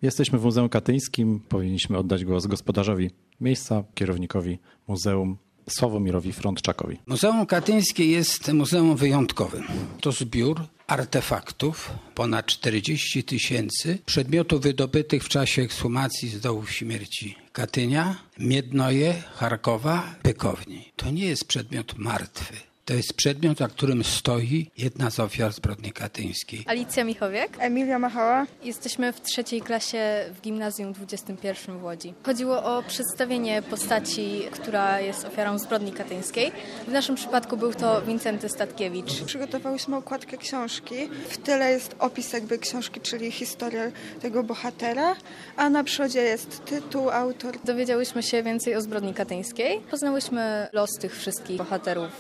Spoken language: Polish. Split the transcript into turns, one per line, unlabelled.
Jesteśmy w Muzeum Katyńskim. Powinniśmy oddać głos gospodarzowi miejsca, kierownikowi muzeum, Sławomirowi Frądczakowi.
Muzeum Katyńskie jest muzeum wyjątkowym. To zbiór artefaktów, ponad 40 000 przedmiotów wydobytych w czasie ekshumacji z dołów śmierci Katynia, Miednoje, Charkowa, Bykowni. To nie jest przedmiot martwy. To jest przedmiot, na którym stoi jedna z ofiar zbrodni katyńskiej.
Alicja Michowiak.
Emilia Machała.
Jesteśmy w 3. klasie w gimnazjum 21 w Łodzi. Chodziło o przedstawienie postaci, która jest ofiarą zbrodni katyńskiej. W naszym przypadku był to Wincenty Statkiewicz.
Przygotowałyśmy okładkę książki. W tyle jest opis książki, czyli historia tego bohatera, a na przodzie jest tytuł, autor.
Dowiedziałyśmy się więcej o zbrodni katyńskiej. Poznałyśmy los tych wszystkich bohaterów